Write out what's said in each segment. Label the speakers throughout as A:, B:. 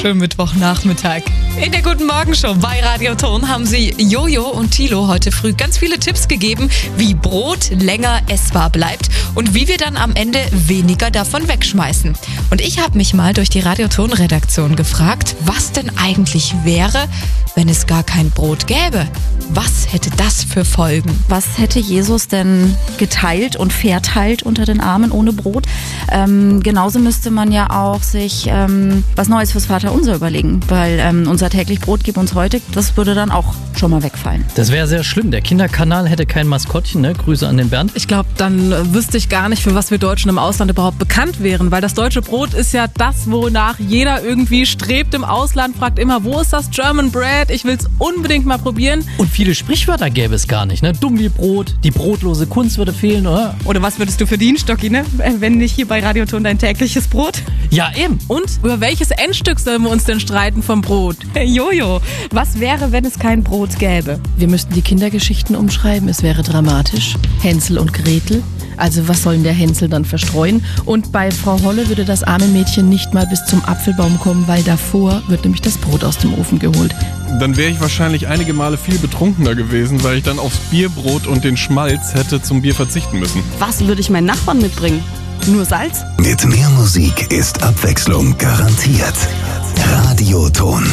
A: wunderschönen Mittwochnachmittag. In der Guten Morgen-Show bei Radio Ton haben sie Jojo und Thilo heute früh ganz viele Tipps gegeben, wie Brot länger essbar bleibt und wie wir dann am Ende weniger davon wegschmeißen. Und ich habe mich mal durch die Radio Ton-Redaktion gefragt, was denn eigentlich wäre, wenn es gar kein Brot gäbe. Was hätte das für Folgen?
B: Was hätte Jesus denn geteilt und verteilt unter den Armen ohne Brot? Genauso müsste man ja auch sich was Neues fürs Vaterunser überlegen, weil unser täglich Brot gib uns heute, das würde dann auch schon mal wegfallen.
C: Das wäre sehr schlimm. Der Kinderkanal hätte kein Maskottchen, ne? Grüße an den Bernd.
D: Ich glaube, dann wüsste ich gar nicht, für was wir Deutschen im Ausland überhaupt bekannt wären, weil das deutsche Brot ist ja das, wonach jeder irgendwie strebt im Ausland, fragt immer, wo ist das German Bread? Ich will es unbedingt mal probieren.
C: Und viele Sprichwörter gäbe es gar nicht, ne? Dumm wie Brot, die brotlose Kunst würde fehlen, oder?
A: Oder was würdest du verdienen, Stocki, ne? Wenn nicht hier bei Radio Ton dein tägliches Brot?
C: Ja, eben.
D: Und über welches Endstück sollen wir uns denn streiten vom Brot?
A: Jojo, was wäre, wenn es kein Brot gäbe?
E: Wir müssten die Kindergeschichten umschreiben, es wäre dramatisch. Hänsel und Gretel, also was soll denn der Hänsel dann verstreuen? Und bei Frau Holle würde das arme Mädchen nicht mal bis zum Apfelbaum kommen, weil davor wird nämlich das Brot aus dem Ofen geholt.
F: Dann wäre ich wahrscheinlich einige Male viel betrunkener gewesen, weil ich dann aufs Bierbrot und den Schmalz hätte zum Bier verzichten müssen.
B: Was würde ich meinen Nachbarn mitbringen? Nur Salz?
G: Mit mehr Musik ist Abwechslung garantiert. Radio Ton.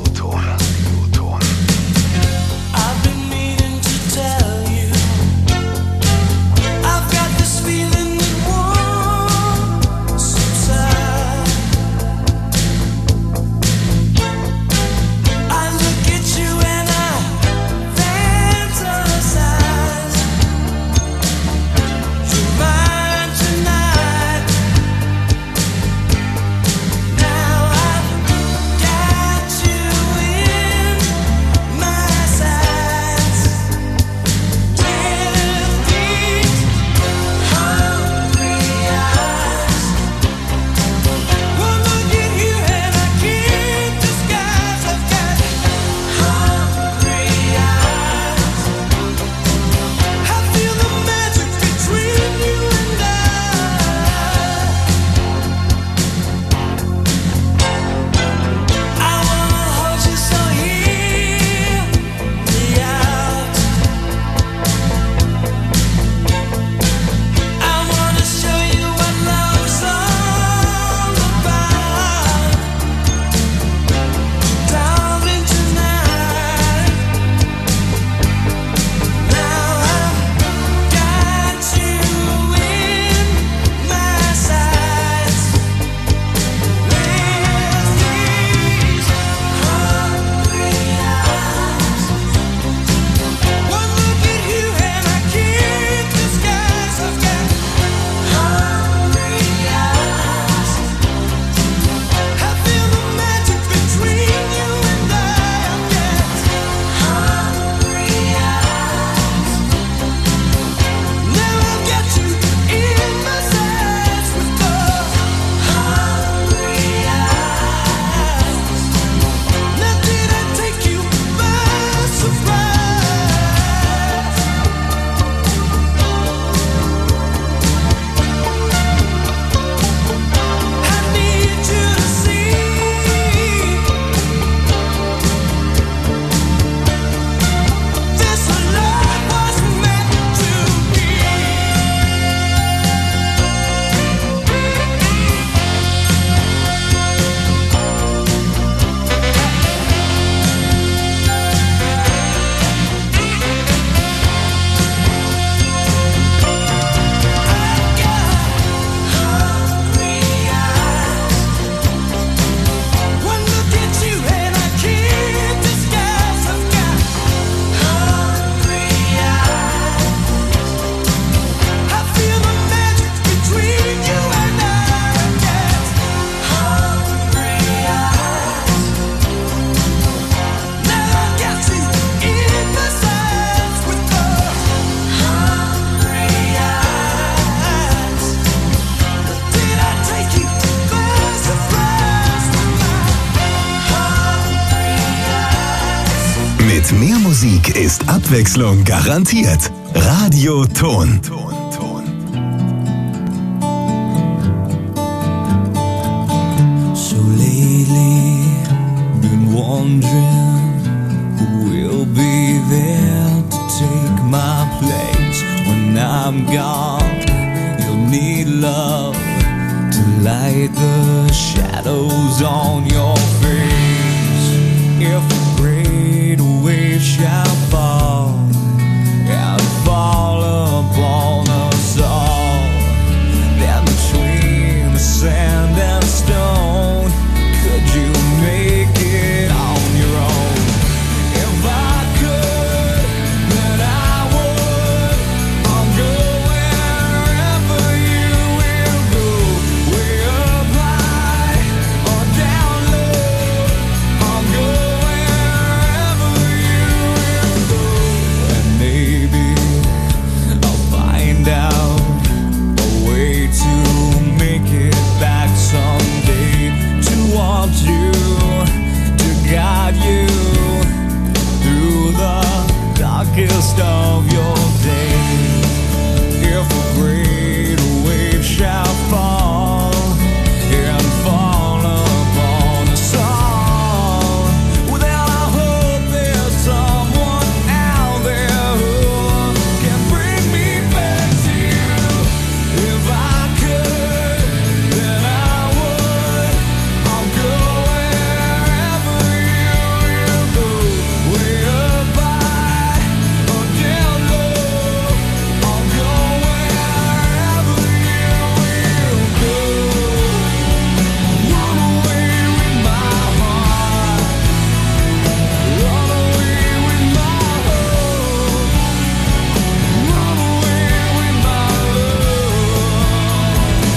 G: Mit mehr Musik ist Abwechslung garantiert. Radio Ton.
H: So lately love to light the shadows on your face. If a great wave shall fall and fall upon us all, then between the sand and stone, could you make it on your own? If I could, then I would. I'll go wherever you will go, way up high or down low. I'll go wherever you will go, and maybe I'll find out a way to make it back someday, to want you, to guide you through the darkest of your days. If a great wave shall fall and fall upon us all, well, then I hope there's someone out there who can bring me back to you. If I could, then I would. I'll go wherever you will go, way up high or down low. I'll go wherever you will go. Run away with my heart, run away with my hope, run away with my love.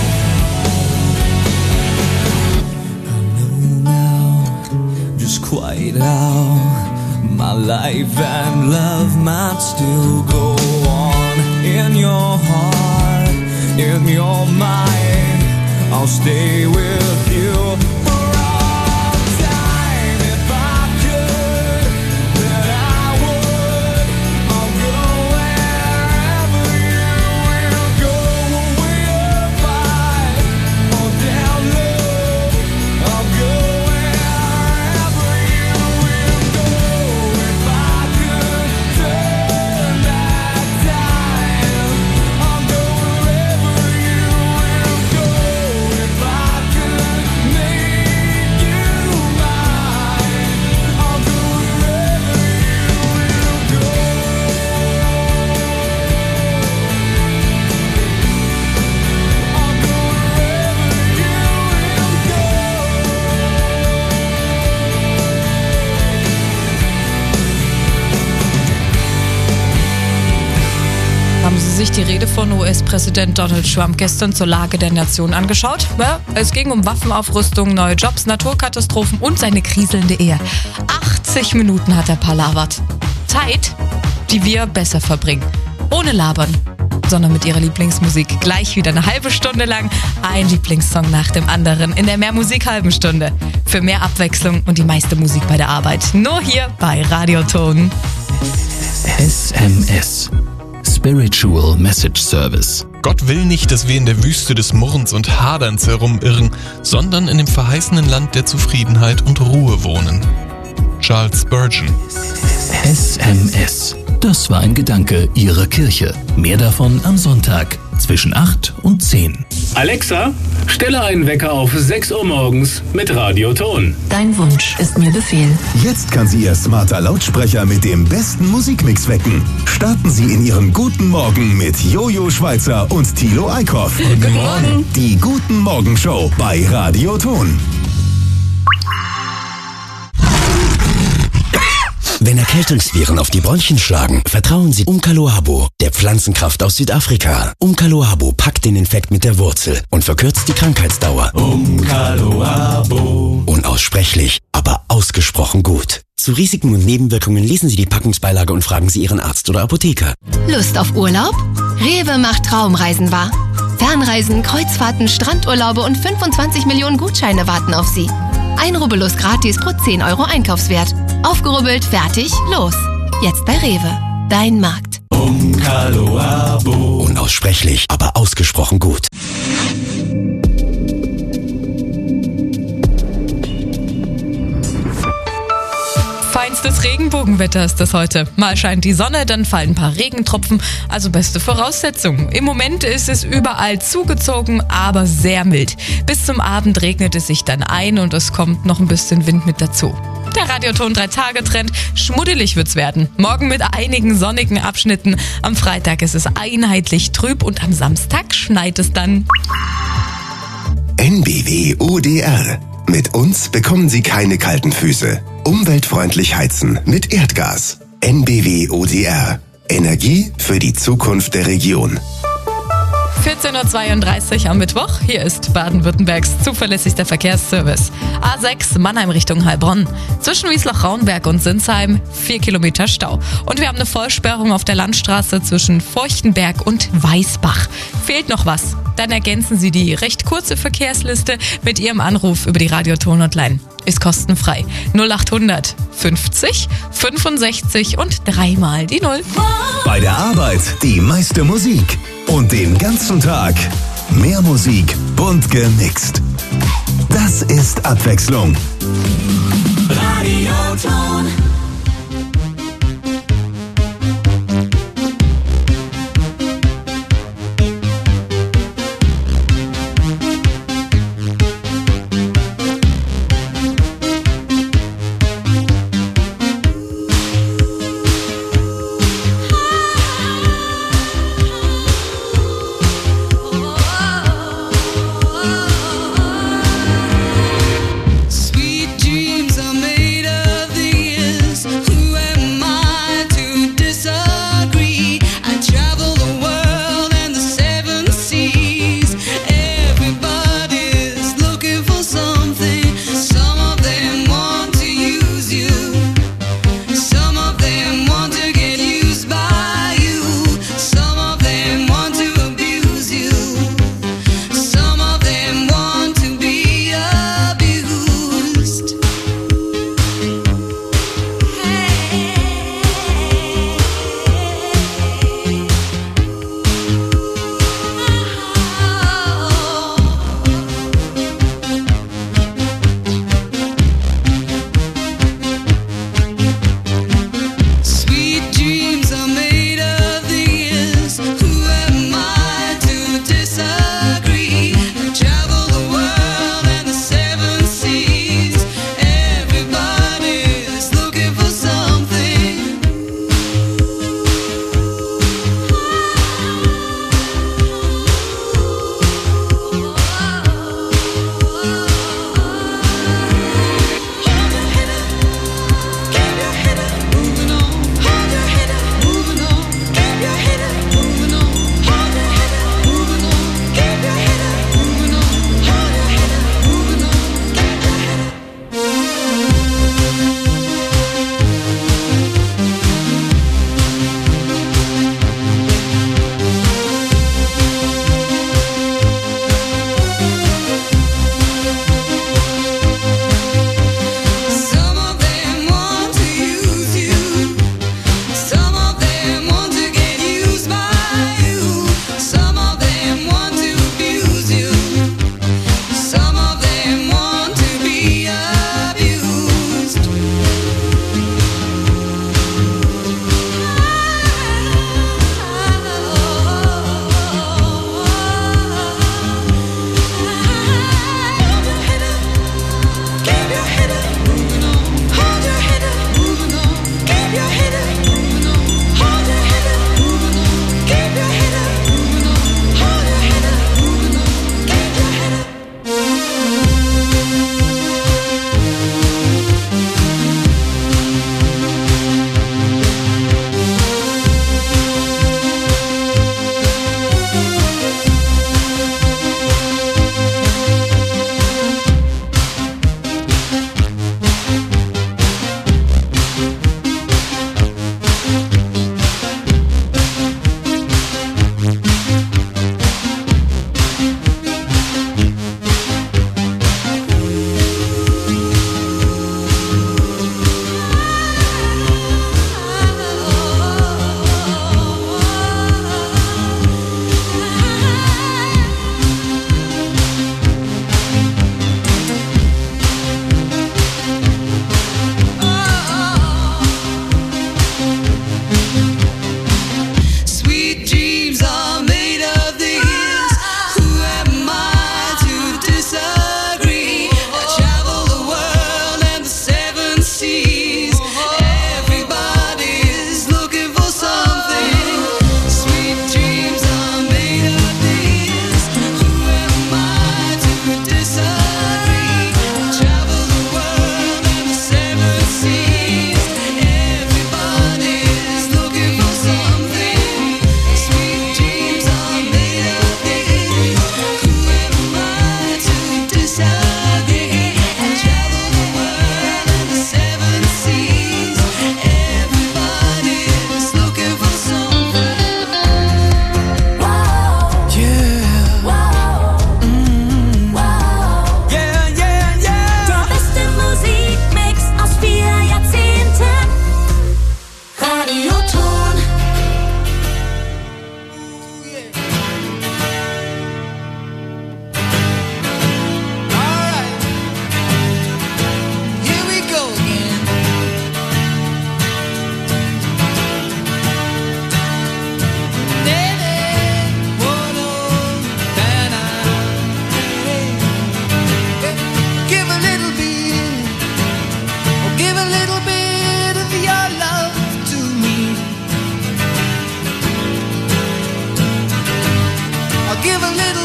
H: I know now just quite how my life and love might still go on. In your heart, in your mind, I'll stay with you for all time. If I could, then I would. I'll go wherever you will go, way up high or down low. I'll go wherever you will go. If I could turn back time, I'll go wherever you will go. If I could make you mine, I'll go wherever you will go. I'll go
A: Haben Sie sich die Rede von US-Präsident Donald Trump gestern zur Lage der Nation angeschaut? Ja, es ging um Waffenaufrüstung, neue Jobs, Naturkatastrophen und seine kriselnde Ehe. 80 Minuten hat er palavert. Zeit, die wir besser verbringen. Ohne Labern, sondern mit Ihrer Lieblingsmusik. Gleich wieder eine halbe Stunde lang ein Lieblingssong nach dem anderen in der Mehrmusik halben Stunde. Für mehr Abwechslung und die meiste Musik bei der Arbeit. Nur hier bei Radioton.
G: SMS. Spiritual Message Service.
F: Gott will nicht, dass wir in der Wüste des Murrens und Haderns herumirren, sondern in dem verheißenen Land der Zufriedenheit und Ruhe wohnen. Charles Spurgeon.
G: SMS. Das war ein Gedanke Ihrer Kirche. Mehr davon am Sonntag zwischen 8 und 10.
I: Alexa, stelle einen Wecker auf 6 Uhr morgens mit Radioton.
J: Dein Wunsch ist mir Befehl.
G: Jetzt kann sie Ihr smarter Lautsprecher mit dem besten Musikmix wecken. Starten Sie in Ihren guten Morgen mit Jojo Schweizer und Thilo Eickhoff. Guten Morgen. Die Guten Morgen Show bei Radioton.
K: Wenn Erkältungsviren auf die Bronchien schlagen, vertrauen Sie Umkaloabo, der Pflanzenkraft aus Südafrika. Umkaloabo packt den Infekt mit der Wurzel und verkürzt die Krankheitsdauer. Umkaloabo. Unaussprechlich, aber ausgesprochen gut. Zu Risiken und Nebenwirkungen lesen Sie die Packungsbeilage und fragen Sie Ihren Arzt oder Apotheker.
J: Lust auf Urlaub? Rewe macht Traumreisen wahr. Fernreisen, Kreuzfahrten, Strandurlaube und 25 Millionen Gutscheine warten auf Sie. Ein Rubbellos gratis pro 10 € Einkaufswert. Aufgerubbelt, fertig, los. Jetzt bei Rewe. Dein Markt.
K: Umkaloabo. Unaussprechlich, aber ausgesprochen gut.
A: Schönstes Regenbogenwetter ist das heute. Mal scheint die Sonne, dann fallen ein paar Regentropfen, also beste Voraussetzungen. Im Moment ist es überall zugezogen, aber sehr mild. Bis zum Abend regnet es sich dann ein und es kommt noch ein bisschen Wind mit dazu. Der Radioton 3-Tage-Trend, schmuddelig wird's werden. Morgen mit einigen sonnigen Abschnitten. Am Freitag ist es einheitlich trüb und am Samstag schneit es dann.
G: NBW ODR. Mit uns bekommen Sie keine kalten Füße. Umweltfreundlich heizen mit Erdgas. NBW ODR. Energie für die Zukunft der Region.
A: 14.32 Uhr am Mittwoch. Hier ist Baden-Württembergs zuverlässigster Verkehrsservice. A6 Mannheim Richtung Heilbronn. Zwischen Wiesloch-Raunberg und Sinsheim 4 Kilometer Stau. Und wir haben eine Vollsperrung auf der Landstraße zwischen Feuchtenberg und Weißbach. Fehlt noch was? Dann ergänzen Sie die recht kurze Verkehrsliste mit Ihrem Anruf über die Radioton-Hotline. Ist kostenfrei. 0800 50 65 und 3 mal die 0.
G: Bei der Arbeit die meiste Musik. Und den ganzen Tag mehr Musik, bunt gemixt. Das ist Abwechslung.
H: Radioton. Sweet dreams are made of these.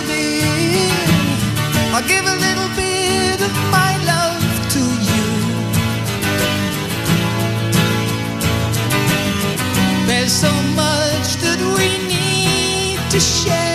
H: bit. I'll give a little bit of my love to you. There's so much that we need to share.